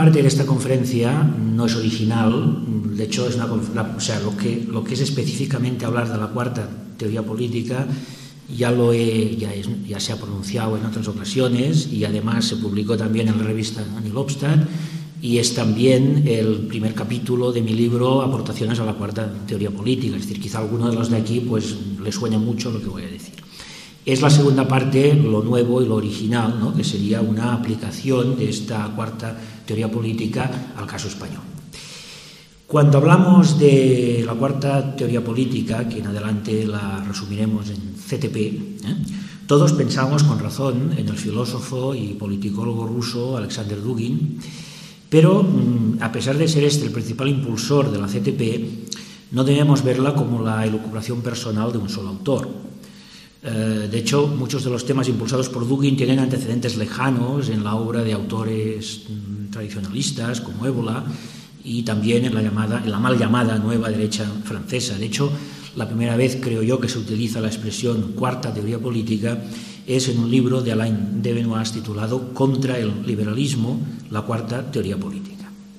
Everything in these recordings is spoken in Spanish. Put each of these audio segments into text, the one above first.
parte de esta conferencia no es original, de hecho es lo que es específicamente hablar de la cuarta teoría política ya se ha pronunciado en otras ocasiones y además se publicó también en la revista Annie Lobstad y es también el primer capítulo de mi libro Aportaciones a la cuarta teoría política, es decir, quizá a alguno de los de aquí pues le suene mucho lo que voy a decir. Es la segunda parte, lo nuevo y lo original, ¿no?, que sería una aplicación de esta cuarta teoría política al caso español. Cuando hablamos de la cuarta teoría política, que en adelante la resumiremos en CTP, todos pensamos con razón en el filósofo y politicólogo ruso Alexander Dugin, pero a pesar de ser este el principal impulsor de la CTP, no debemos verla como la elucubración personal de un solo autor. De hecho, muchos de los temas impulsados por Dugin tienen antecedentes lejanos en la obra de autores tradicionalistas como Évola y también en la mal llamada nueva derecha francesa. De hecho, la primera vez, creo yo, que se utiliza la expresión cuarta teoría política es en un libro de Alain de Benoist titulado Contra el liberalismo, la cuarta teoría política.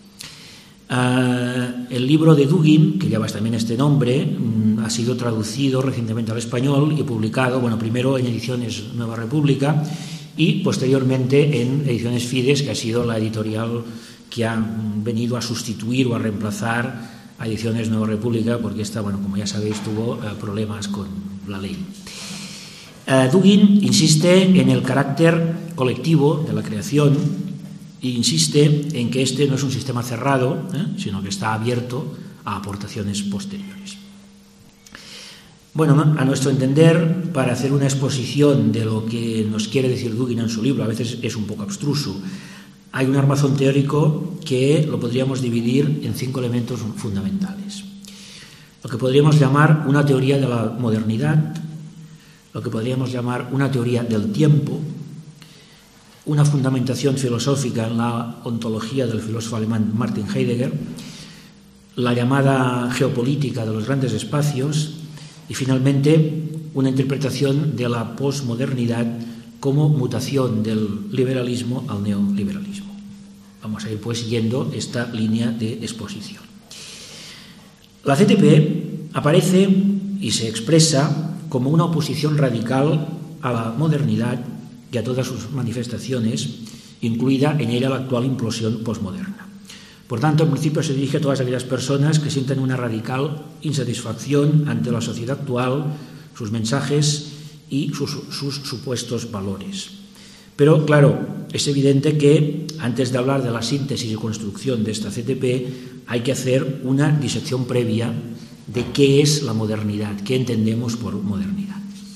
El libro de Dugin, que lleva también este nombre, ha sido traducido recientemente al español y publicado, primero en ediciones Nueva República y posteriormente en ediciones Fides, que ha sido la editorial que ha venido a sustituir o a reemplazar a ediciones Nueva República, porque esta, como ya sabéis, tuvo problemas con la ley. Dugin insiste en el carácter colectivo de la creación e insiste en que este no es un sistema cerrado, sino que está abierto a aportaciones posteriores. A nuestro entender, para hacer una exposición de lo que nos quiere decir Dugin en su libro, a veces es un poco abstruso. Hay un armazón teórico que lo podríamos dividir en 5 elementos fundamentales. Lo que podríamos llamar una teoría de la modernidad, lo que podríamos llamar una teoría del tiempo, una fundamentación filosófica en la ontología del filósofo alemán Martin Heidegger, la llamada geopolítica de los grandes espacios y finalmente una interpretación de la posmodernidad como mutación del liberalismo al neoliberalismo. Vamos a ir pues siguiendo esta línea de exposición. La CTP aparece y se expresa como una oposición radical a la modernidad y a todas sus manifestaciones, incluida en ella la actual implosión posmoderna. Por tanto, en principio se dirige a todas aquellas personas que sienten una radical insatisfacción ante la sociedad actual, sus mensajes y sus supuestos valores. Pero, claro, es evidente que antes de hablar de la síntesis y construcción de esta CTP hay que hacer una disección previa de qué es la modernidad, qué entendemos por modernidad.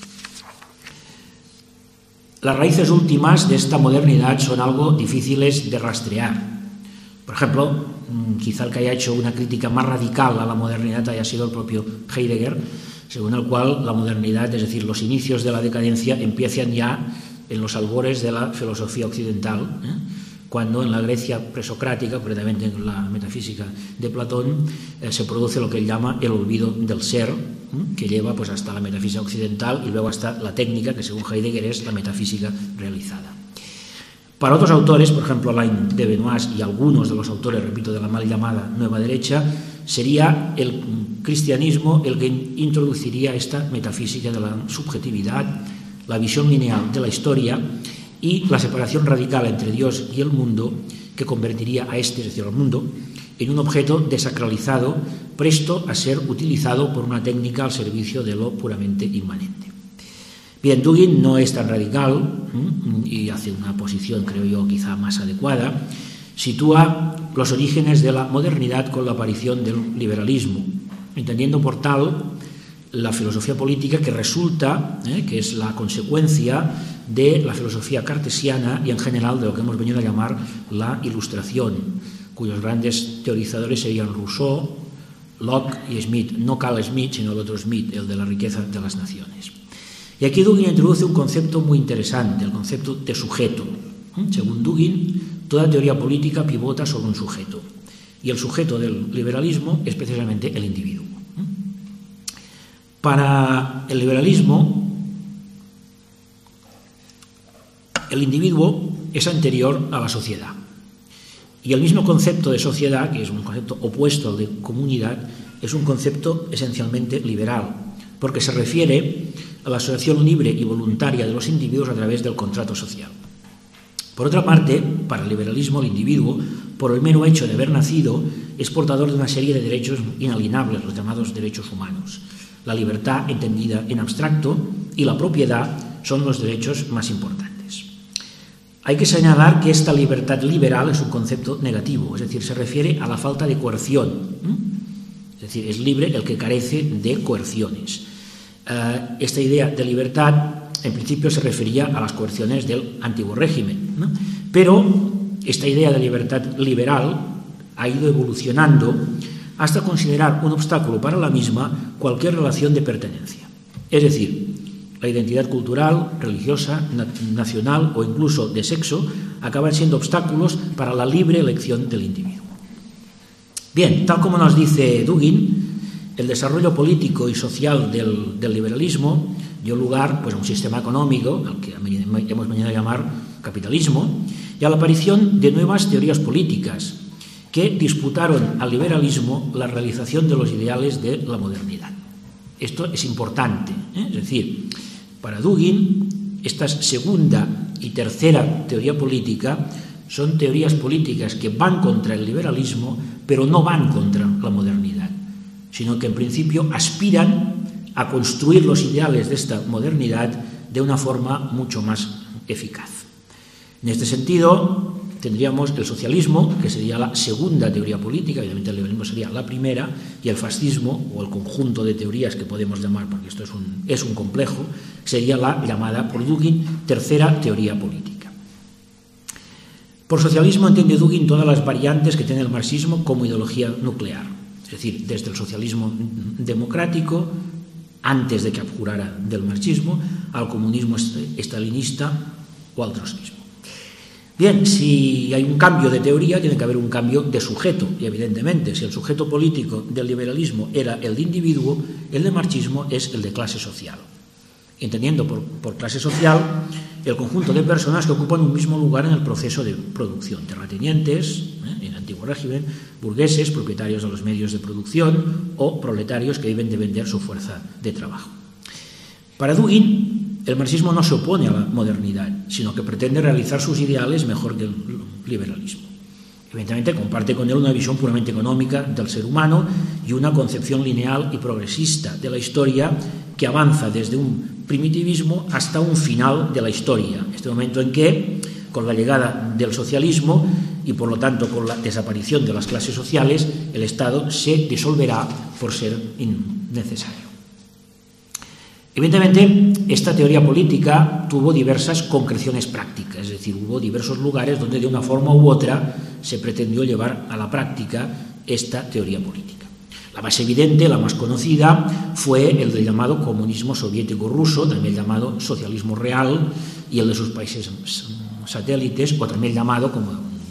Las raíces últimas de esta modernidad son algo difíciles de rastrear. Por ejemplo, quizá el que haya hecho una crítica más radical a la modernidad haya sido el propio Heidegger, según el cual la modernidad, es decir, los inicios de la decadencia, empiezan ya en los albores de la filosofía occidental, cuando en la Grecia presocrática, concretamente en la metafísica de Platón, se produce lo que él llama el olvido del ser, que lleva pues hasta la metafísica occidental y luego hasta la técnica, que según Heidegger es la metafísica realizada. Para otros autores, por ejemplo Alain de Benoist y algunos de los autores, repito, de la mal llamada nueva derecha, sería el cristianismo el que introduciría esta metafísica de la subjetividad, la visión lineal de la historia y la separación radical entre Dios y el mundo, que convertiría a este, es decir, al mundo, en un objeto desacralizado, presto a ser utilizado por una técnica al servicio de lo puramente inmanente. Bien, Dugin no es tan radical y hace una posición, creo yo, quizá más adecuada. Sitúa los orígenes de la modernidad con la aparición del liberalismo, entendiendo por tal la filosofía política que resulta, que es la consecuencia de la filosofía cartesiana y en general de lo que hemos venido a llamar la Ilustración, cuyos grandes teorizadores serían Rousseau, Locke y Smith, no Carl Smith, sino el otro Smith, el de la riqueza de las naciones. Y aquí Dugin introduce un concepto muy interesante, el concepto de sujeto. Según Dugin, toda teoría política pivota sobre un sujeto, y el sujeto del liberalismo es precisamente el individuo. Para el liberalismo, el individuo es anterior a la sociedad, Y el mismo concepto de sociedad, que es un concepto opuesto al de comunidad, es un concepto esencialmente liberal, porque se refiere a la asociación libre y voluntaria de los individuos a través del contrato social. Por otra parte, para el liberalismo, el individuo, por el mero hecho de haber nacido, es portador de una serie de derechos inalienables, los llamados derechos humanos. La libertad, entendida en abstracto, y la propiedad son los derechos más importantes. Hay que señalar que esta libertad liberal es un concepto negativo, es decir, se refiere a la falta de coerción. Es decir, es libre el que carece de coerciones. Esta idea de libertad, en principio, se refería a las coerciones del antiguo régimen, ¿no? Pero esta idea de libertad liberal ha ido evolucionando hasta considerar un obstáculo para la misma cualquier relación de pertenencia. Es decir, la identidad cultural, religiosa, nacional o incluso de sexo acaban siendo obstáculos para la libre elección del individuo. Bien, tal como nos dice Dugin, el desarrollo político y social del liberalismo dio lugar pues, a un sistema económico, al que hemos venido a llamar capitalismo, y a la aparición de nuevas teorías políticas que disputaron al liberalismo la realización de los ideales de la modernidad. Esto es importante, ¿eh? Es decir, para Dugin, esta segunda y tercera teoría política son teorías políticas que van contra el liberalismo, pero no van contra la modernidad, sino que en principio aspiran a construir los ideales de esta modernidad de una forma mucho más eficaz. En este sentido, tendríamos el socialismo, que sería la segunda teoría política, evidentemente el liberalismo sería la primera, y el fascismo, o el conjunto de teorías que podemos llamar, porque esto es un complejo, sería la llamada por Dugin tercera teoría política. Por socialismo entiende Dugin todas las variantes que tiene el marxismo como ideología nuclear, es decir, desde el socialismo democrático, antes de que abjurara del marxismo, al comunismo estalinista o al trotskismo. Bien, si hay un cambio de teoría, tiene que haber un cambio de sujeto, y evidentemente, si el sujeto político del liberalismo era el de individuo, el de marxismo es el de clase social. Entendiendo por clase social el conjunto de personas que ocupan un mismo lugar en el proceso de producción, terratenientes, en el antiguo régimen, burgueses, propietarios de los medios de producción o proletarios que viven de vender su fuerza de trabajo. Para Dugin, el marxismo no se opone a la modernidad, sino que pretende realizar sus ideales mejor que el liberalismo. Evidentemente comparte con él una visión puramente económica del ser humano y una concepción lineal y progresista de la historia que avanza desde un primitivismo hasta un final de la historia, este momento en que, con la llegada del socialismo y por lo tanto con la desaparición de las clases sociales, el Estado se disolverá por ser innecesario. Evidentemente, esta teoría política tuvo diversas concreciones prácticas, es decir, hubo diversos lugares donde de una forma u otra se pretendió llevar a la práctica esta teoría política. La más evidente, la más conocida, fue el del llamado comunismo soviético ruso, también llamado socialismo real, y el de sus países satélites, o también llamado, como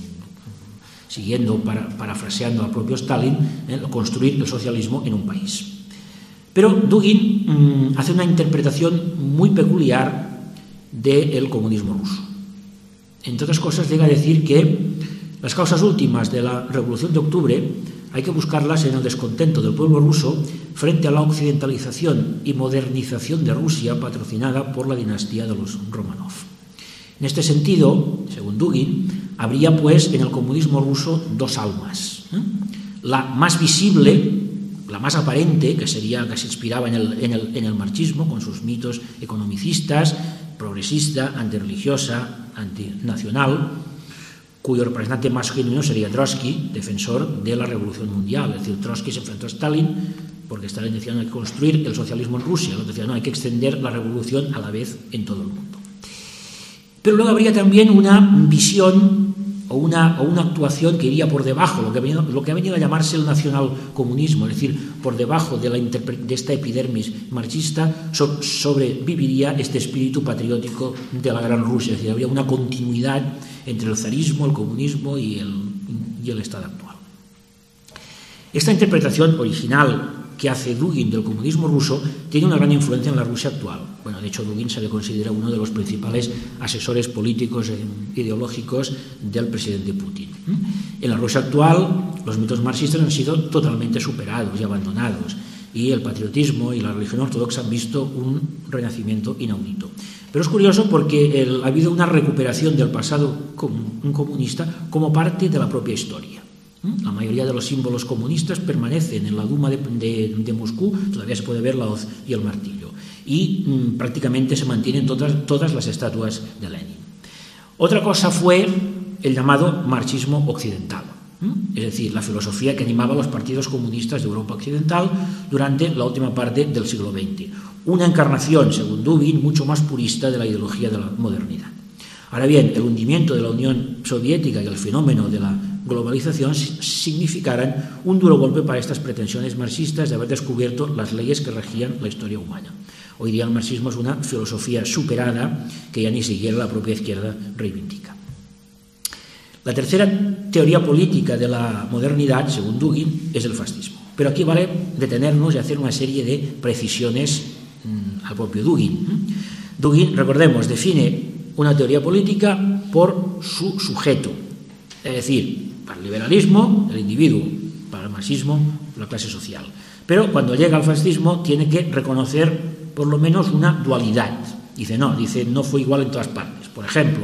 parafraseando al propio Stalin, construir el socialismo en un país. Pero Dugin hace una interpretación muy peculiar del comunismo ruso. Entre otras cosas, llega a decir que las causas últimas de la Revolución de Octubre hay que buscarlas en el descontento del pueblo ruso frente a la occidentalización y modernización de Rusia patrocinada por la dinastía de los Romanov. En este sentido, según Dugin, habría pues en el comunismo ruso dos almas. La más visible, la más aparente, que se inspiraba en el marxismo, con sus mitos economicistas, progresista, antirreligiosa, antinacional, cuyo representante más genuino sería Trotsky, defensor de la Revolución Mundial. Es decir, Trotsky se enfrentó a Stalin porque Stalin decía no hay que construir el socialismo en Rusia, el otro decía no hay que extender la revolución a la vez en todo el mundo. Pero luego habría también una visión o una actuación que iría por debajo, lo que ha venido a llamarse el nacionalcomunismo, es decir, por debajo de esta epidermis marxista sobreviviría este espíritu patriótico de la Gran Rusia, es decir, habría una continuidad entre el zarismo, el comunismo y el Estado actual. Esta interpretación original que hace Dugin del comunismo ruso tiene una gran influencia en la Rusia actual. Bueno, de hecho, Dugin se le considera uno de los principales asesores políticos e ideológicos del presidente Putin. En la Rusia actual, los mitos marxistas han sido totalmente superados y abandonados, y el patriotismo y la religión ortodoxa han visto un renacimiento inaudito. Pero es curioso porque ha habido una recuperación del pasado comunista como parte de la propia historia. La mayoría de los símbolos comunistas permanecen en la Duma de Moscú, todavía se puede ver la hoz y el martillo, y prácticamente se mantienen todas las estatuas de Lenin. Otra cosa fue el llamado marxismo occidental, es decir, la filosofía que animaba a los partidos comunistas de Europa Occidental durante la última parte del siglo XX, una encarnación, según Dugin, mucho más purista de la ideología de la modernidad. Ahora bien, el hundimiento de la Unión Soviética y el fenómeno de la globalización significarán un duro golpe para estas pretensiones marxistas de haber descubierto las leyes que regían la historia humana. Hoy día el marxismo es una filosofía superada que ya ni siquiera la propia izquierda reivindica. La tercera teoría política de la modernidad, según Dugin, es el fascismo. Pero aquí vale detenernos y hacer una serie de precisiones al propio Dugin. Dugin, recordemos, define una teoría política por su sujeto, es decir, para el liberalismo, el individuo, para el marxismo, la clase social. Pero cuando llega al fascismo tiene que reconocer por lo menos una dualidad. Dice, no fue igual en todas partes. Por ejemplo,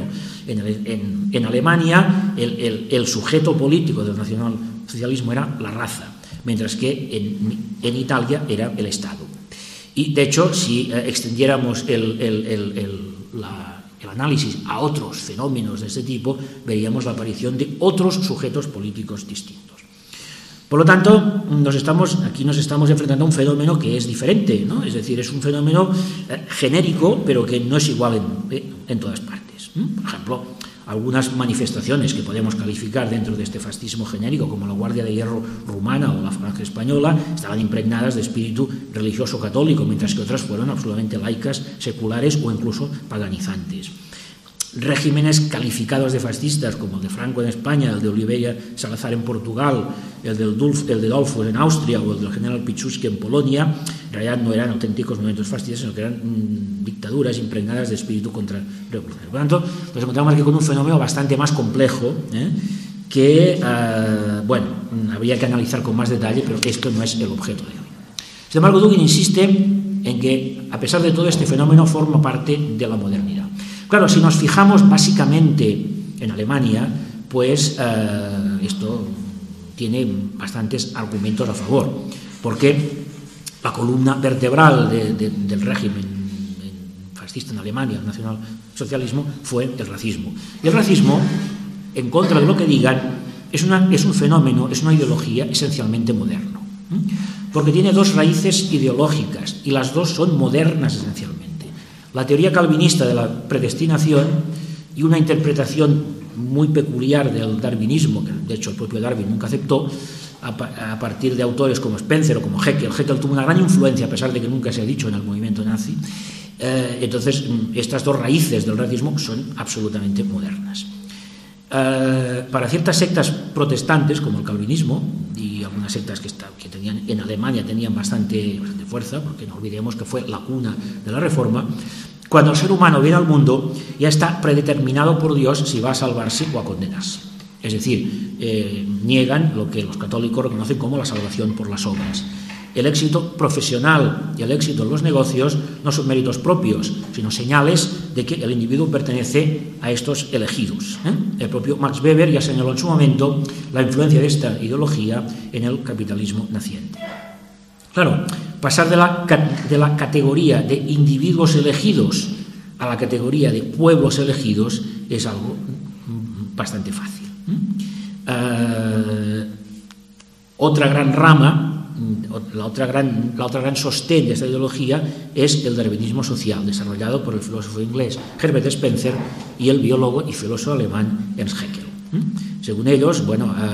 en Alemania el sujeto político del nacionalsocialismo era la raza, mientras que en Italia era el Estado. Y de hecho, si extendiéramos el análisis a otros fenómenos de este tipo, veríamos la aparición de otros sujetos políticos distintos. Por lo tanto, aquí nos estamos enfrentando a un fenómeno que es diferente, ¿no? Es decir, es un fenómeno genérico, pero que no es igual en todas partes. Por ejemplo, algunas manifestaciones que podemos calificar dentro de este fascismo genérico, como la Guardia de Hierro rumana o la Falange española, estaban impregnadas de espíritu religioso católico, mientras que otras fueron absolutamente laicas, seculares o incluso paganizantes. Regímenes calificados de fascistas, como el de Franco en España, el de Oliveira Salazar en Portugal, el de Dollfuss en Austria o el del general Piłsudski en Polonia, en realidad no eran auténticos movimientos fascistas, sino que eran dictaduras impregnadas de espíritu contrarrevolucionario. Por lo tanto, nos encontramos aquí con un fenómeno bastante más complejo, que, habría que analizar con más detalle, pero esto no es el objeto de hoy. Sin embargo, Dugin insiste en que, a pesar de todo, este fenómeno forma parte de la modernidad. Claro, si nos fijamos básicamente en Alemania, pues esto tiene bastantes argumentos a favor, porque la columna vertebral del régimen fascista en Alemania, el nacionalsocialismo, fue el racismo. Y el racismo, en contra de lo que digan, es un fenómeno, es una ideología esencialmente moderno, porque tiene dos raíces ideológicas y las dos son modernas esencialmente. La teoría calvinista de la predestinación y una interpretación muy peculiar del darwinismo, que de hecho el propio Darwin nunca aceptó, a partir de autores como Spencer o como Haeckel. Haeckel tuvo una gran influencia, a pesar de que nunca se ha dicho en el movimiento nazi. Entonces, estas dos raíces del racismo son absolutamente modernas. Para ciertas sectas protestantes, como el calvinismo, y algunas sectas que tenían en Alemania tenían bastante fuerza, porque no olvidemos que fue la cuna de la Reforma, cuando el ser humano viene al mundo ya está predeterminado por Dios si va a salvarse o a condenarse. Es decir, niegan lo que los católicos reconocen como la salvación por las obras. El éxito profesional y el éxito en los negocios no son méritos propios, sino señales de que el individuo pertenece a estos elegidos. El propio Max Weber ya señaló en su momento la influencia de esta ideología en el capitalismo naciente. Claro, pasar de la categoría de individuos elegidos a la categoría de pueblos elegidos es algo bastante fácil. Otra gran rama, la otra gran sostén de esta ideología es el darwinismo social, desarrollado por el filósofo inglés Herbert Spencer y el biólogo y filósofo alemán Ernst Haeckel. Según ellos,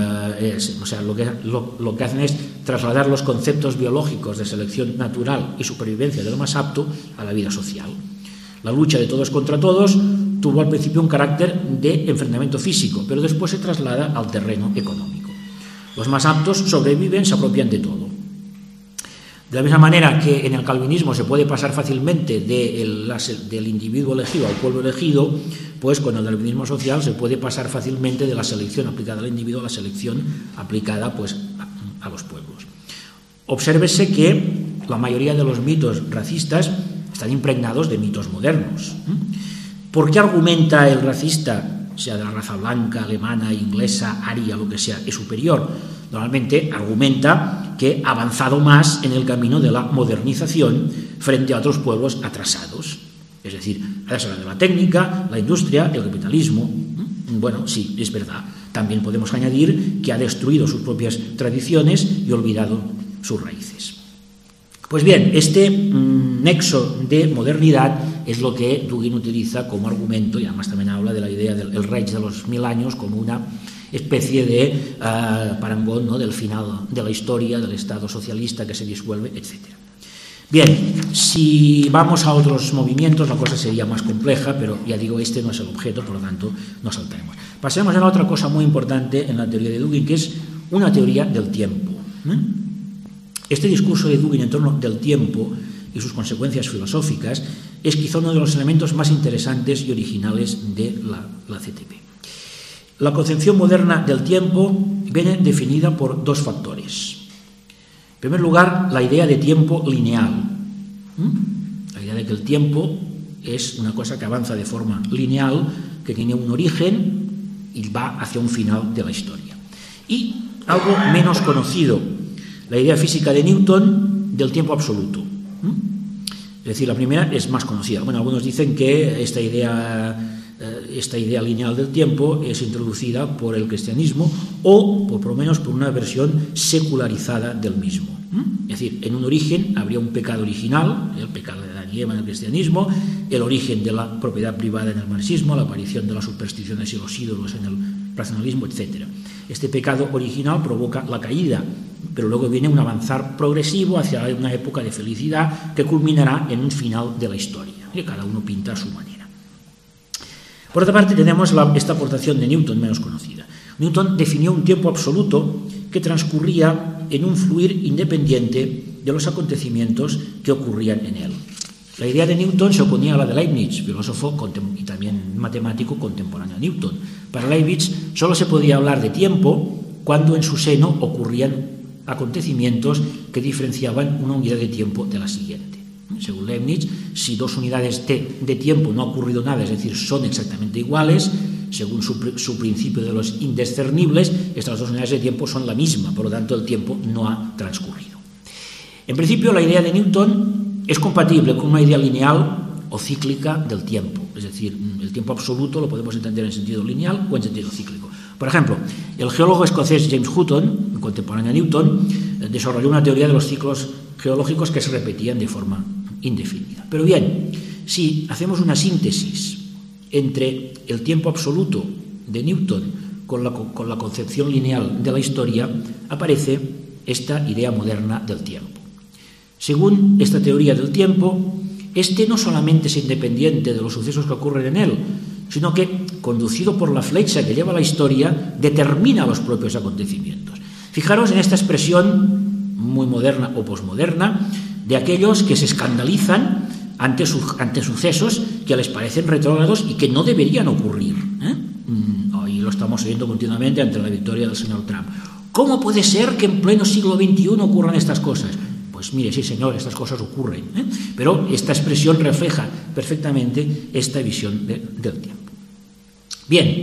lo que hacen es trasladar los conceptos biológicos de selección natural y supervivencia de lo más apto a la vida social. La lucha de todos contra todos tuvo al principio un carácter de enfrentamiento físico, pero después se traslada al terreno económico. Los más aptos sobreviven, se apropian de todo. De la misma manera que en el calvinismo se puede pasar fácilmente del individuo elegido al pueblo elegido, pues con el darwinismo social se puede pasar fácilmente de la selección aplicada al individuo a la selección aplicada pues, a los pueblos. Obsérvese que la mayoría de los mitos racistas están impregnados de mitos modernos. ¿Por qué argumenta el racista, sea de la raza blanca, alemana, inglesa, aria, lo que sea, es superior? Normalmente argumenta que ha avanzado más en el camino de la modernización frente a otros pueblos atrasados. Es decir, ha de la técnica, la industria, el capitalismo. Bueno, sí, es verdad. También podemos añadir que ha destruido sus propias tradiciones y olvidado sus raíces. Pues bien, este nexo de modernidad es lo que Dugin utiliza como argumento, y además también habla de la idea del Reich de los 1000 años como una especie de parangón, ¿no?, del final de la historia, del Estado socialista que se disuelve, etc. Bien, si vamos a otros movimientos la cosa sería más compleja, pero ya digo, este no es el objeto, por lo tanto no saltaremos. Pasemos a otra cosa muy importante en la teoría de Dugin, que es una teoría del tiempo. Este discurso de Dugin en torno del tiempo y sus consecuencias filosóficas es quizá uno de los elementos más interesantes y originales de la CTP. La concepción moderna del tiempo viene definida por dos factores. En primer lugar, la idea de tiempo lineal. La idea de que el tiempo es una cosa que avanza de forma lineal, que tiene un origen y va hacia un final de la historia. Y algo menos conocido, la idea física de Newton del tiempo absoluto. Es decir, la primera es más conocida. Bueno, algunos dicen que esta idea lineal del tiempo es introducida por el cristianismo o, por lo menos, por una versión secularizada del mismo. Es decir, en un origen habría un pecado original, el pecado de Adán y Eva en el cristianismo, el origen de la propiedad privada en el marxismo, la aparición de las supersticiones y los ídolos en el racionalismo, etc. Este pecado original provoca la caída, pero luego viene un avanzar progresivo hacia una época de felicidad que culminará en un final de la historia, que cada uno pinta a su manera. Por otra parte, tenemos esta aportación de Newton, menos conocida. Newton definió un tiempo absoluto que transcurría en un fluir independiente de los acontecimientos que ocurrían en él. La idea de Newton se oponía a la de Leibniz, filósofo y también matemático contemporáneo a Newton. Para Leibniz solo se podía hablar de tiempo cuando en su seno ocurrían acontecimientos que diferenciaban una unidad de tiempo de la siguiente. Según Leibniz, si dos unidades de tiempo no ha ocurrido nada, es decir, son exactamente iguales, según su principio de los indiscernibles, estas dos unidades de tiempo son la misma, por lo tanto el tiempo no ha transcurrido. En principio, la idea de Newton es compatible con una idea lineal o cíclica del tiempo, es decir, el tiempo absoluto lo podemos entender en sentido lineal o en sentido cíclico. Por ejemplo, el geólogo escocés James Hutton, contemporáneo a Newton, desarrolló una teoría de los ciclos geológicos que se repetían de forma indefinida. Pero bien, si hacemos una síntesis entre el tiempo absoluto de Newton con la concepción lineal de la historia, aparece esta idea moderna del tiempo. Según esta teoría del tiempo, este no solamente es independiente de los sucesos que ocurren en él, sino que, conducido por la flecha que lleva la historia, determina los propios acontecimientos. Fijaros en esta expresión muy moderna o posmoderna de aquellos que se escandalizan ante sucesos que les parecen retrógrados y que no deberían ocurrir. Hoy lo estamos oyendo continuamente ante la victoria del señor Trump. ¿Cómo puede ser que en pleno siglo XXI ocurran estas cosas? Pues mire, sí señor, estas cosas ocurren, pero esta expresión refleja perfectamente esta visión del tiempo. Bien,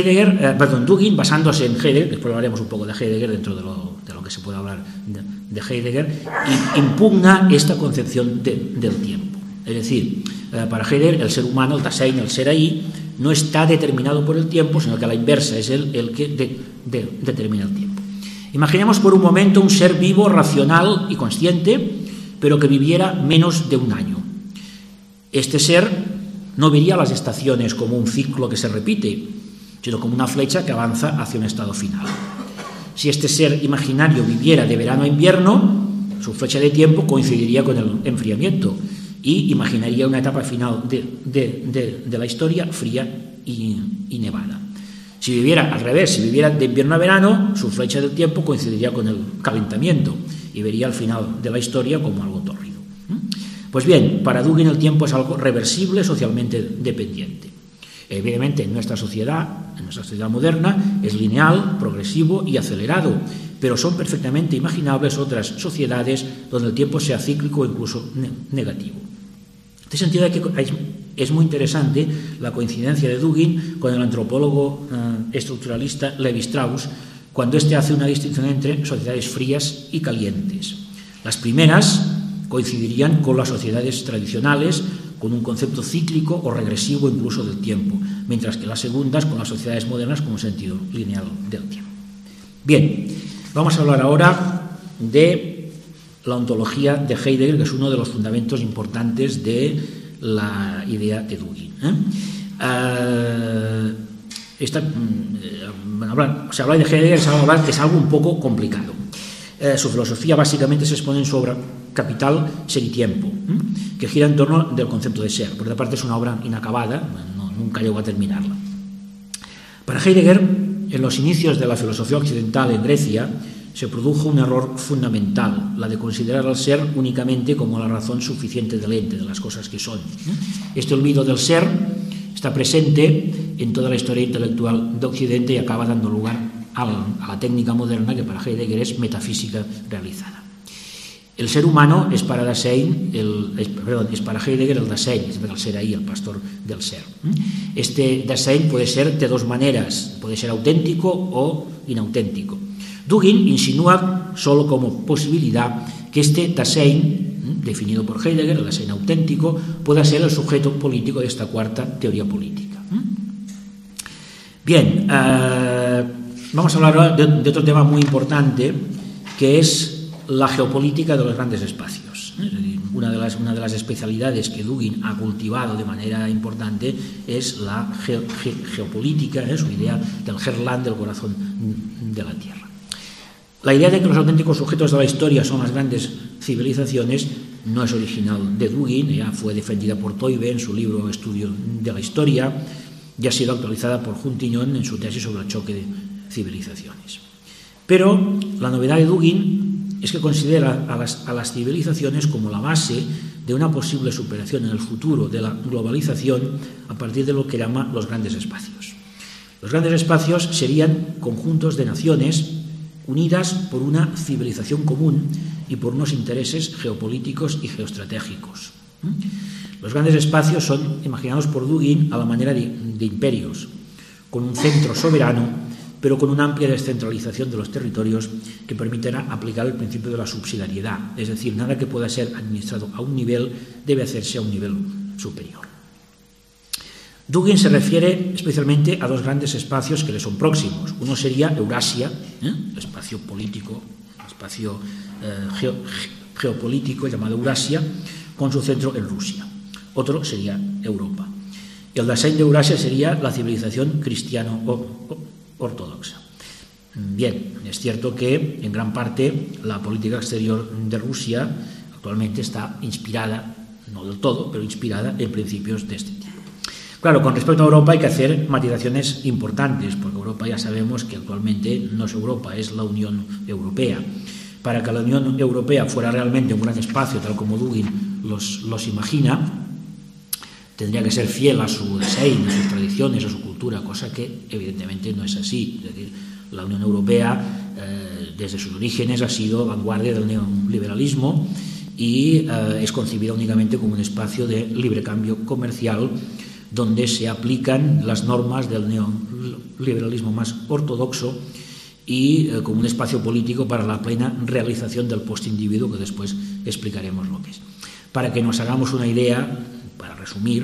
Dugin, basándose en Heidegger, después hablaremos un poco de Heidegger dentro de lo que se puede hablar de Heidegger, impugna esta concepción del tiempo. Es decir, para Heidegger el ser humano, el Dasein, el ser ahí, no está determinado por el tiempo, sino que a la inversa es él el que determina el tiempo. Imaginemos por un momento un ser vivo, racional y consciente, pero que viviera menos de un año. Este ser no vería las estaciones como un ciclo que se repite, sino como una flecha que avanza hacia un estado final. Si este ser imaginario viviera de verano a invierno, su flecha de tiempo coincidiría con el enfriamiento y imaginaría una etapa final de la historia fría y nevada. Si viviera al revés, si viviera de invierno a verano, su flecha del tiempo coincidiría con el calentamiento y vería el final de la historia como algo tórrido. Pues bien, para Dugin el tiempo es algo reversible, socialmente dependiente. Evidentemente, en nuestra sociedad moderna, es lineal, progresivo y acelerado, pero son perfectamente imaginables otras sociedades donde el tiempo sea cíclico o incluso negativo. En este sentido, es muy interesante la coincidencia de Dugin con el antropólogo estructuralista Levi-Strauss, cuando éste hace una distinción entre sociedades frías y calientes. Las primeras coincidirían con las sociedades tradicionales, con un concepto cíclico o regresivo incluso del tiempo, mientras que las segundas con las sociedades modernas con un sentido lineal del tiempo. Bien, vamos a hablar ahora de la ontología de Heidegger, que es uno de los fundamentos importantes de la idea de Dugin. Hablar de Heidegger es algo un poco complicado. Su filosofía básicamente se expone en su obra Capital, Ser y Tiempo, que gira en torno del concepto de ser. Por otra parte, es una obra inacabada, nunca llegó a terminarla. Para Heidegger, en los inicios de la filosofía occidental en Grecia, se produjo un error fundamental, la de considerar al ser únicamente como la razón suficiente del ente, de las cosas que son. Este olvido del ser está presente en toda la historia intelectual de Occidente y acaba dando lugar a la técnica moderna que para Heidegger es metafísica realizada. El ser humano es para Heidegger el Dasein, es el ser ahí, el pastor del ser. Este Dasein puede ser de dos maneras, puede ser auténtico o inauténtico. Dugin insinúa solo como posibilidad que este Dasein, definido por Heidegger, el Dasein auténtico, pueda ser el sujeto político de esta cuarta teoría política. Bien, vamos a hablar ahora de otro tema muy importante, que es la geopolítica de los grandes espacios. Es decir, una de las especialidades que Dugin ha cultivado de manera importante es la geopolítica, su idea del Herland, del corazón de la Tierra. La idea de que los auténticos sujetos de la historia son las grandes civilizaciones no es original de Dugin, ya fue defendida por Toive en su libro Estudio de la Historia y ha sido actualizada por Juntiñón en su tesis sobre el choque de civilizaciones. Pero la novedad de Dugin es que considera a las civilizaciones como la base de una posible superación en el futuro de la globalización a partir de lo que llama los grandes espacios. Los grandes espacios serían conjuntos de naciones unidas por una civilización común y por unos intereses geopolíticos y geoestratégicos. Los grandes espacios son imaginados por Dugin a la manera de imperios, con un centro soberano, pero con una amplia descentralización de los territorios que permitirá aplicar el principio de la subsidiariedad, es decir, nada que pueda ser administrado a un nivel debe hacerse a un nivel superior. Dugin se refiere especialmente a dos grandes espacios que le son próximos. Uno sería Eurasia, el espacio político, el espacio geopolítico llamado Eurasia, con su centro en Rusia. Otro sería Europa. El Dasein de Eurasia sería la civilización cristiano-ortodoxa. Bien, es cierto que en gran parte la política exterior de Rusia actualmente está inspirada, no del todo, pero inspirada en principios de este tipo. Claro, con respecto a Europa hay que hacer matizaciones importantes, porque Europa ya sabemos que actualmente no es Europa, es la Unión Europea. Para que la Unión Europea fuera realmente un gran espacio, tal como Dugin los imagina, tendría que ser fiel a su Dasein, a sus tradiciones, a su cultura, cosa que evidentemente no es así. Es decir, la Unión Europea, desde sus orígenes, ha sido vanguardia del neoliberalismo y es concebida únicamente como un espacio de libre cambio comercial donde se aplican las normas del neoliberalismo más ortodoxo y como un espacio político para la plena realización del postindividuo, que después explicaremos lo que es. Para que nos hagamos una idea, para resumir,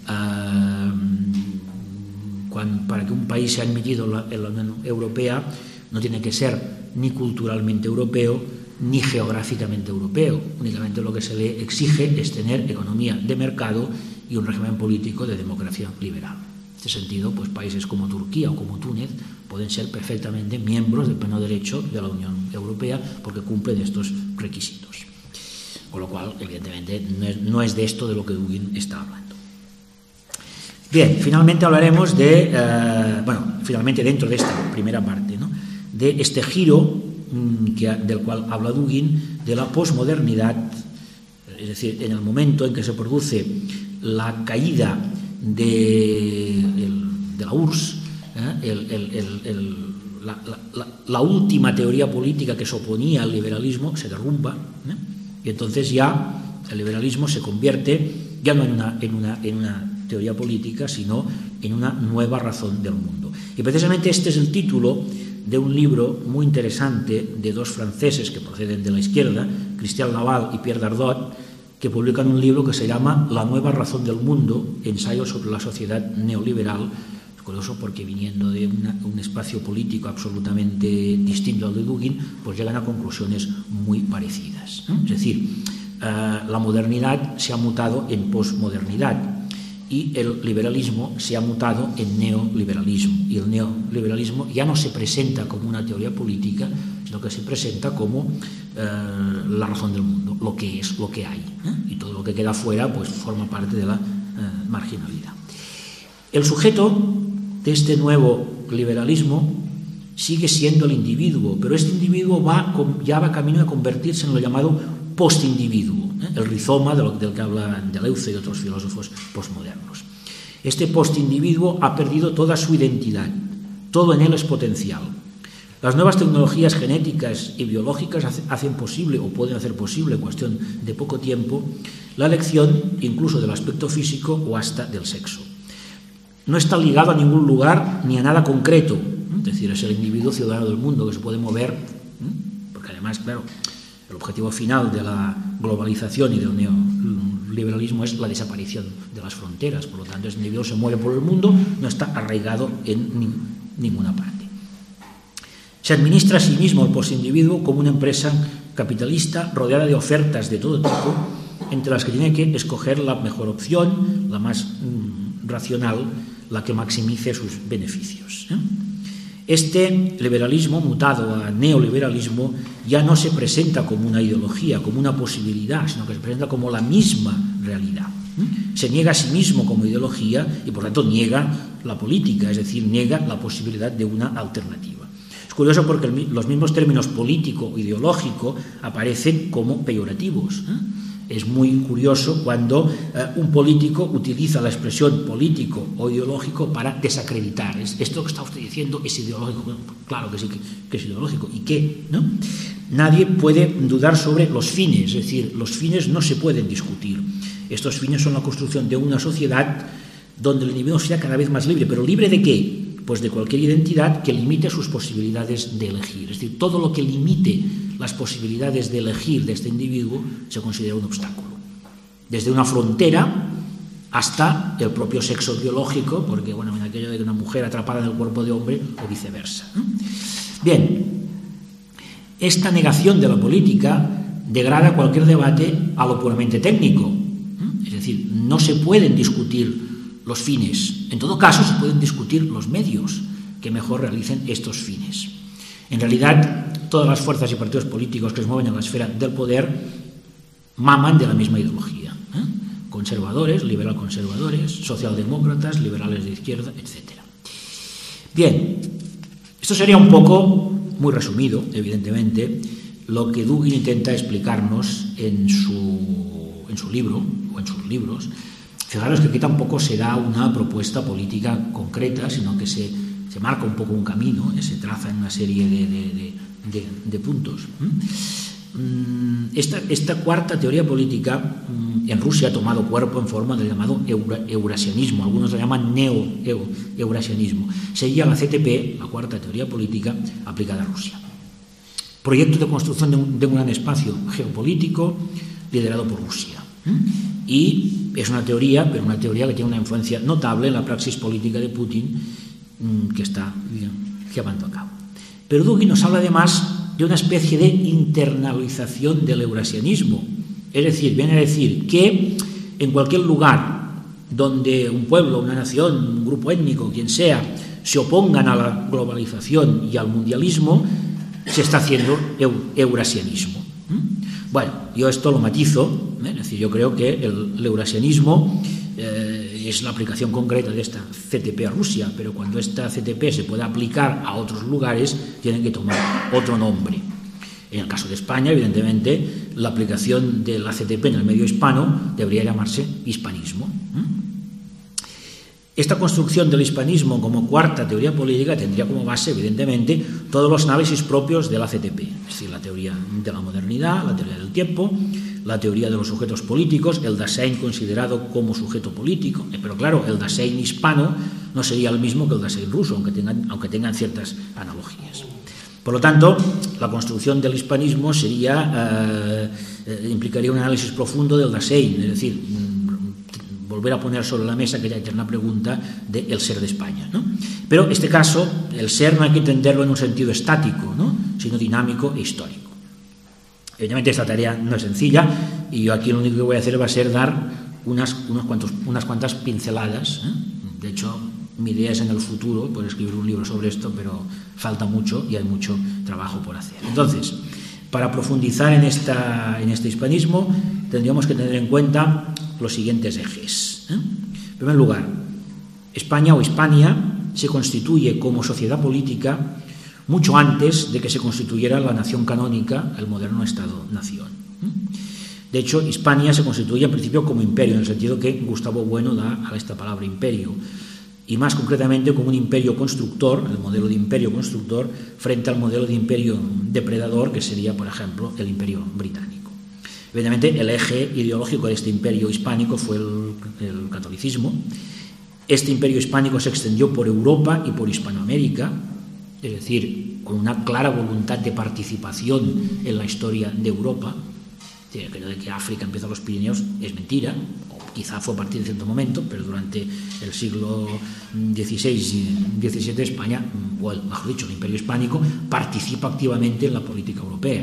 para que un país sea admitido en la Unión Europea no tiene que ser ni culturalmente europeo ni geográficamente europeo. Únicamente lo que se le exige es tener economía de mercado y un régimen político de democracia liberal. En este sentido, pues países como Turquía o como Túnez pueden ser perfectamente miembros de pleno derecho de la Unión Europea porque cumplen estos requisitos. Con lo cual, evidentemente, no es de esto de lo que Dugin está hablando. Bien, finalmente hablaremos finalmente dentro de esta primera parte, ¿no?, de este giro del cual habla Dugin, de la posmodernidad, es decir, en el momento en que se produce la caída de la URSS, la última teoría política que se oponía al liberalismo se derrumba, y entonces ya el liberalismo se convierte ya no en una teoría política, sino en una nueva razón del mundo. Y precisamente este es el título de un libro muy interesante de dos franceses que proceden de la izquierda, Christian Laval y Pierre Dardot, que publican un libro que se llama La nueva razón del mundo, ensayo sobre la sociedad neoliberal. Es curioso porque viniendo de un espacio político absolutamente distinto al de Dugin, pues llegan a conclusiones muy parecidas. Es decir, la modernidad se ha mutado en posmodernidad y el liberalismo se ha mutado en neoliberalismo. Y el neoliberalismo ya no se presenta como una teoría política, sino que se presenta como la razón del mundo, lo que es, lo que hay. Y todo lo que queda fuera pues forma parte de la marginalidad. El sujeto de este nuevo liberalismo sigue siendo el individuo, pero este individuo ya va camino a convertirse en lo llamado postindividuo, el rizoma del que habla Deleuze y otros filósofos postmodernos. Este postindividuo ha perdido toda su identidad, todo en él es potencial. Las nuevas tecnologías genéticas y biológicas hacen posible, o pueden hacer posible, en cuestión de poco tiempo, la elección incluso del aspecto físico o hasta del sexo. No está ligado a ningún lugar ni a nada concreto, es decir, es el individuo ciudadano del mundo que se puede mover, porque además, claro, el objetivo final de la globalización y del neoliberalismo es la desaparición de las fronteras. Por lo tanto, ese individuo se mueve por el mundo, no está arraigado en ninguna parte. Se administra a sí mismo el postindividuo como una empresa capitalista rodeada de ofertas de todo tipo, entre las que tiene que escoger la mejor opción, la más racional, la que maximice sus beneficios. Este liberalismo mutado a neoliberalismo ya no se presenta como una ideología, como una posibilidad, sino que se presenta como la misma realidad. Se niega a sí mismo como ideología y por tanto niega la política, es decir, niega la posibilidad de una alternativa. Es curioso porque los mismos términos político e ideológico aparecen como peyorativos. Es muy curioso cuando un político utiliza la expresión político o ideológico para desacreditar. Esto que está usted diciendo es ideológico. Bueno, claro que sí que es ideológico. ¿Y qué? ¿No? Nadie puede dudar sobre los fines, es decir, los fines no se pueden discutir. Estos fines son la construcción de una sociedad donde el individuo sea cada vez más libre. ¿Pero libre de qué? Pues de cualquier identidad que limite sus posibilidades de elegir. Es decir, todo lo que limite las posibilidades de elegir de este individuo se considera un obstáculo. Desde una frontera hasta el propio sexo biológico, porque, bueno, en aquello de una mujer atrapada en el cuerpo de hombre o viceversa. Bien, esta negación de la política degrada cualquier debate a lo puramente técnico. Es decir, no se pueden discutir los fines. En todo caso, se pueden discutir los medios que mejor realicen estos fines. En realidad, todas las fuerzas y partidos políticos que se mueven en la esfera del poder maman de la misma ideología. Conservadores, liberal-conservadores, socialdemócratas, liberales de izquierda, etc. Bien, esto sería un poco, muy resumido, evidentemente, lo que Dugin intenta explicarnos en su libro, o en sus libros. Fijaros que aquí tampoco se da una propuesta política concreta, sino que se marca un poco un camino, se traza en una serie de puntos. Esta cuarta teoría política en Rusia ha tomado cuerpo en forma del llamado eurasianismo, algunos lo llaman neo-eurasianismo. Seguía la CTP, la cuarta teoría política, aplicada a Rusia. Proyecto de construcción de un gran espacio geopolítico liderado por Rusia. Y es una teoría, pero una teoría que tiene una influencia notable en la praxis política de Putin que está llevando a cabo. Pero Dugin nos habla además de una especie de internalización del eurasianismo. Es decir, viene a decir que en cualquier lugar donde un pueblo, una nación, un grupo étnico, quien sea, se opongan a la globalización y al mundialismo, se está haciendo eurasianismo. Bueno, yo esto lo matizo, es decir, yo creo que el eurasianismo es la aplicación concreta de esta CTP a Rusia, pero cuando esta CTP se pueda aplicar a otros lugares, tienen que tomar otro nombre. En el caso de España, evidentemente, la aplicación del ACTP en el medio hispano debería llamarse hispanismo. Esta construcción del hispanismo como cuarta teoría política tendría como base, evidentemente, todos los análisis propios del ACTP, es decir, la teoría de la modernidad, la teoría del tiempo, la teoría de los sujetos políticos, el Dasein considerado como sujeto político, pero claro, el Dasein hispano no sería el mismo que el Dasein ruso, aunque tengan ciertas analogías. Por lo tanto, la construcción del hispanismo implicaría un análisis profundo del Dasein, es decir, volver a poner sobre la mesa aquella eterna pregunta del ser de España, ¿no? Pero en este caso, el ser no hay que entenderlo en un sentido estático, ¿no?, sino dinámico e histórico. Evidentemente esta tarea no es sencilla y yo aquí lo único que voy a hacer va a ser dar unas cuantas pinceladas, ¿eh? De hecho, mi idea es en el futuro poder escribir un libro sobre esto, pero falta mucho y hay mucho trabajo por hacer. Entonces, para profundizar en este hispanismo, tendríamos que tener en cuenta los siguientes ejes. En primer lugar, España o Hispania se constituye como sociedad política mucho antes de que se constituyera la nación canónica, el moderno Estado-nación. De hecho, Hispania se constituye en principio como imperio, en el sentido que Gustavo Bueno da a esta palabra imperio, y más concretamente como un imperio constructor, el modelo de imperio constructor, frente al modelo de imperio depredador, que sería, por ejemplo, el imperio británico. Evidentemente, el eje ideológico de este imperio hispánico fue el catolicismo. Este imperio hispánico se extendió por Europa y por Hispanoamérica, es decir, con una clara voluntad de participación en la historia de Europa. Creo que África empieza a los Pirineos es mentira, o quizá fue a partir de cierto momento, pero durante el siglo XVI y XVII España, o mejor dicho, el imperio hispánico, participa activamente en la política europea.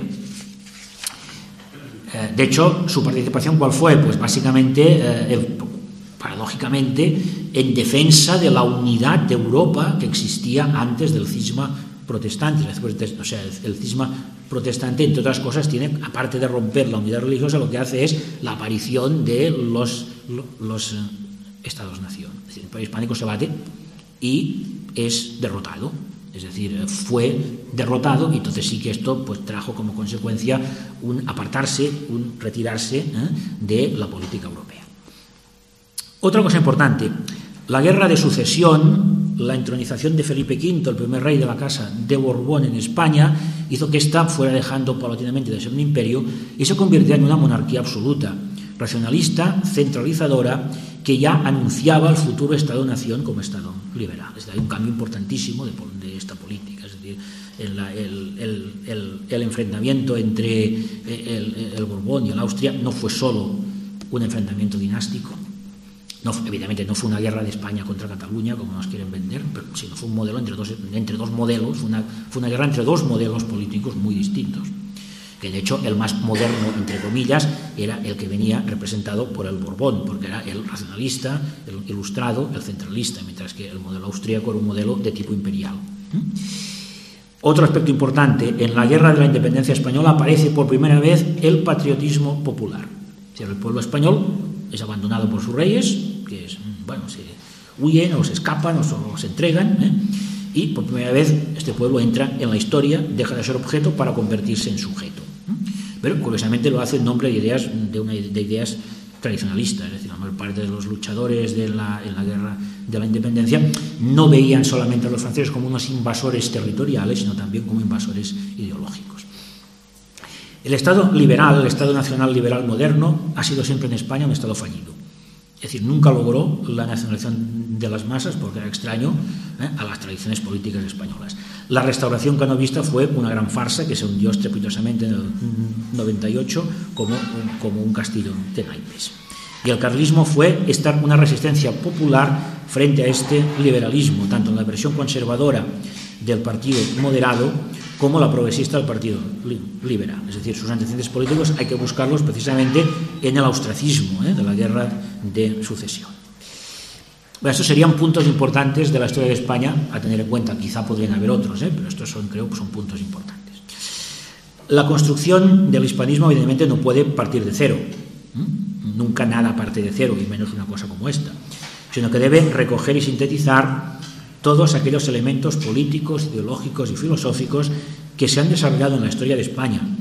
De hecho, su participación, ¿cuál fue? Pues básicamente, paradójicamente, en defensa de la unidad de Europa que existía antes del cisma protestante. O sea, el cisma protestante, entre otras cosas, tiene, aparte de romper la unidad religiosa, lo que hace es la aparición de los estados-nación. Es decir, el imperio hispánico se bate y es derrotado. Es decir, fue derrotado y entonces sí que esto pues trajo como consecuencia un apartarse, un retirarse de la política europea. Otra cosa importante, la guerra de sucesión, la entronización de Felipe V, el primer rey de la casa de Borbón en España, hizo que ésta fuera dejando paulatinamente de ser un imperio y se convirtiera en una monarquía absoluta, racionalista, centralizadora, que ya anunciaba el futuro Estado-nación como Estado liberal. Es decir, hay un cambio importantísimo de esta política. Es decir, el enfrentamiento entre el Borbón y el Austria no fue solo un enfrentamiento dinástico. Evidentemente no fue una guerra de España contra Cataluña, como nos quieren vender, pero sino fue un modelo entre dos modelos, fue una guerra entre dos modelos políticos muy distintos. Que de hecho el más moderno, entre comillas, era el que venía representado por el Borbón, porque era el racionalista, el ilustrado, el centralista, mientras que el modelo austríaco era un modelo de tipo imperial. Otro aspecto importante, en la Guerra de la Independencia Española aparece por primera vez el patriotismo popular. O sea, el pueblo español es abandonado por sus reyes, que se huyen o se escapan o se entregan, y por primera vez este pueblo entra en la historia, deja de ser objeto para convertirse en sujeto. Pero curiosamente lo hace en nombre de ideas tradicionalistas, es decir, la mayor parte de los luchadores en la guerra de la independencia no veían solamente a los franceses como unos invasores territoriales, sino también como invasores ideológicos. El Estado liberal, el Estado nacional liberal moderno, ha sido siempre en España un Estado fallido. Es decir, nunca logró la nacionalización de las masas, porque era extraño a las tradiciones políticas españolas. La restauración canovista fue una gran farsa que se hundió estrepitosamente en el 98 como un castillo de naipes. Y el carlismo fue una resistencia popular frente a este liberalismo, tanto en la versión conservadora del partido moderado como la progresista del partido liberal. Es decir, sus antecedentes políticos hay que buscarlos precisamente en el ostracismo de la guerra de sucesión. Bueno, estos serían puntos importantes de la historia de España a tener en cuenta. Quizá podrían haber otros, pero estos creo que son puntos importantes. La construcción del hispanismo evidentemente no puede partir de cero. Nunca nada parte de cero, y menos una cosa como esta, sino que debe recoger y sintetizar todos aquellos elementos políticos, ideológicos y filosóficos que se han desarrollado en la historia de España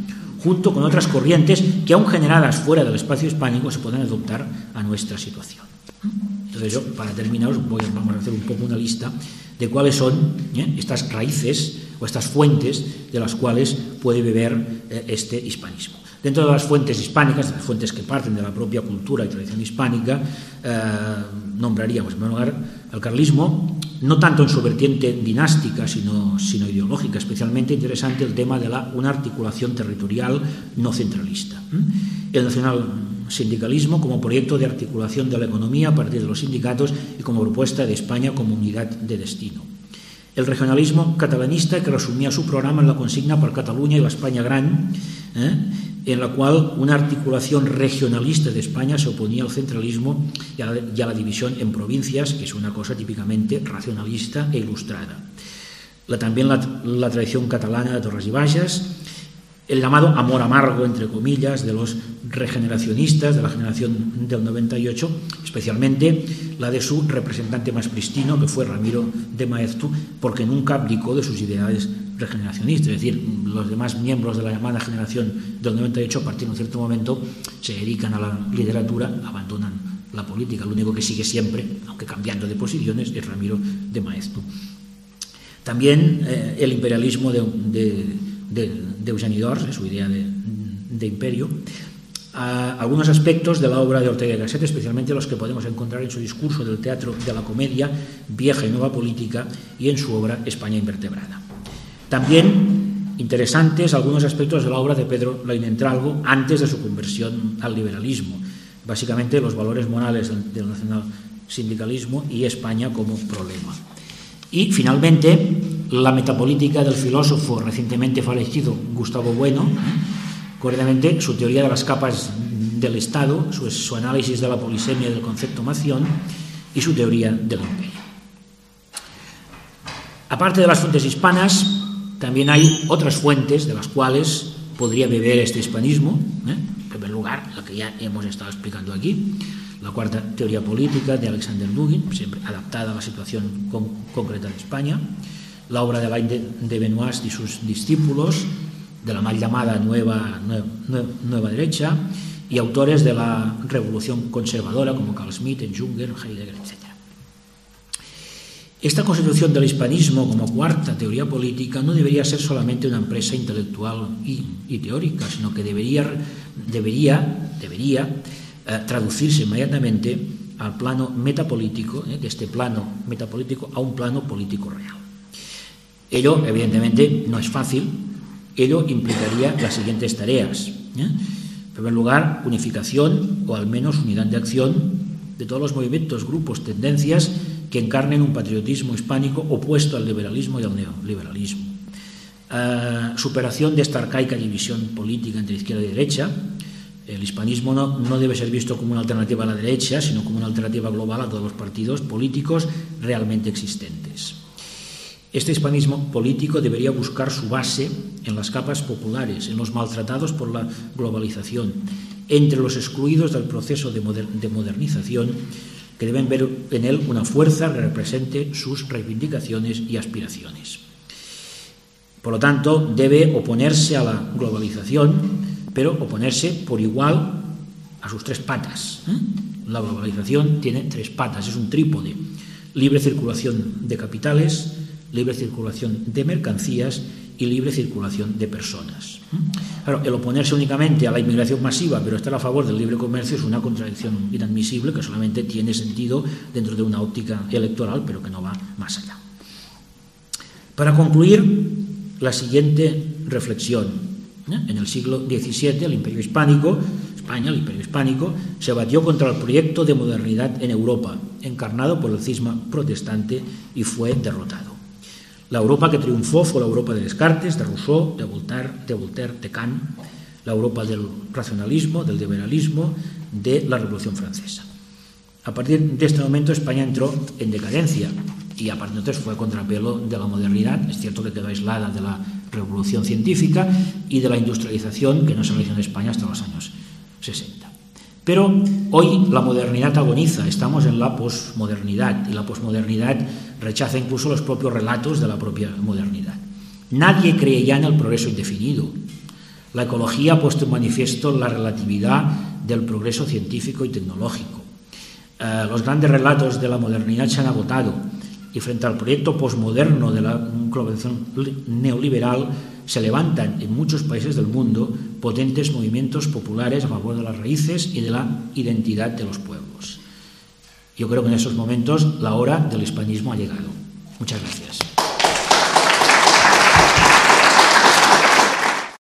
junto con otras corrientes que, aun generadas fuera del espacio hispánico, se pueden adoptar a nuestra situación. Entonces yo, para terminar, vamos a hacer un poco una lista de cuáles son estas raíces o estas fuentes de las cuales puede beber este hispanismo. Dentro de las fuentes hispánicas, de las fuentes que parten de la propia cultura y tradición hispánica, nombraríamos en primer lugar al carlismo, no tanto en su vertiente dinástica, sino ideológica. Especialmente interesante el tema de una articulación territorial no centralista. El nacional-sindicalismo como proyecto de articulación de la economía a partir de los sindicatos y como propuesta de España como unidad de destino. El regionalismo catalanista, que resumía su programa en la consigna per Catalunya y la España Gran, en la cual una articulación regionalista de España se oponía al centralismo y a la división en provincias, que es una cosa típicamente racionalista e ilustrada. También la tradición catalana de Torres y Bages, el llamado amor amargo, entre comillas, de los regeneracionistas de la generación del 98, especialmente la de su representante más pristino, que fue Ramiro de Maeztu, porque nunca abdicó de sus ideales regeneracionistas. Es decir, los demás miembros de la llamada generación del 98, a partir de un cierto momento, se dedican a la literatura, abandonan la política. Lo único que sigue siempre, aunque cambiando de posiciones, es Ramiro de Maeztu. También el imperialismo de Eugeni d'Ors, su idea de imperio, algunos aspectos de la obra de Ortega y Gasset, especialmente los que podemos encontrar en su discurso del teatro de la comedia, Vieja y Nueva Política, y en su obra España Invertebrada. También interesantes algunos aspectos de la obra de Pedro Lainentralgo antes de su conversión al liberalismo, básicamente los valores morales del nacional-sindicalismo y España como problema. Y, finalmente, la metapolítica del filósofo recientemente fallecido Gustavo Bueno, concretamente su teoría de las capas del Estado, su análisis de la polisemia del concepto nación y su teoría del imperio. Aparte de las fuentes hispanas, también hay otras fuentes de las cuales podría beber este hispanismo. En primer lugar, la que ya hemos estado explicando aquí, la cuarta teoría política de Alexander Dugin, siempre adaptada a la situación concreta de España, la obra de Alain de Benoist y sus discípulos, de la mal llamada nueva derecha, y autores de la revolución conservadora como Carl Schmitt, Junger, Heidegger, etc. Esta constitución del hispanismo como cuarta teoría política no debería ser solamente una empresa intelectual y teórica, sino que debería traducirse inmediatamente al plano metapolítico, de este plano metapolítico a un plano político real. Ello, evidentemente, no es fácil. Ello implicaría las siguientes tareas. En primer lugar, unificación o al menos unidad de acción de todos los movimientos, grupos, tendencias que encarnen un patriotismo hispánico opuesto al liberalismo y al neoliberalismo. Superación de esta arcaica división política entre izquierda y derecha. El hispanismo no debe ser visto como una alternativa a la derecha, sino como una alternativa global a todos los partidos políticos realmente existentes. Este hispanismo político debería buscar su base en las capas populares, en los maltratados por la globalización, entre los excluidos del proceso de modernización, que deben ver en él una fuerza que represente sus reivindicaciones y aspiraciones. Por lo tanto, debe oponerse a la globalización, pero oponerse por igual a sus tres patas. La globalización tiene tres patas, es un trípode: libre circulación de capitales, libre circulación de mercancías y libre circulación de personas. Claro, el oponerse únicamente a la inmigración masiva pero estar a favor del libre comercio es una contradicción inadmisible que solamente tiene sentido dentro de una óptica electoral, pero que no va más allá. Para concluir, la siguiente reflexión. En el siglo XVII, el Imperio Hispánico, España, el Imperio Hispánico, se batió contra el proyecto de modernidad en Europa, encarnado por el cisma protestante, y fue derrotado. La Europa que triunfó fue la Europa de Descartes, de Rousseau, de Voltaire, de Kant, la Europa del racionalismo, del liberalismo, de la Revolución Francesa. A partir de este momento España entró en decadencia y a partir de entonces fue a contrapelo de la modernidad. Es cierto que quedó aislada de la revolución científica y de la industrialización que no se realizó en España hasta los años 60. Pero hoy la modernidad agoniza, estamos en la posmodernidad, y la posmodernidad rechaza incluso los propios relatos de la propia modernidad. Nadie cree ya en el progreso indefinido. La ecología ha puesto en manifiesto la relatividad del progreso científico y tecnológico. Los grandes relatos de la modernidad se han agotado y frente al proyecto posmoderno de la globalización neoliberal se levantan en muchos países del mundo potentes movimientos populares a favor de las raíces y de la identidad de los pueblos. Yo creo que en esos momentos la hora del hispanismo ha llegado. Muchas gracias.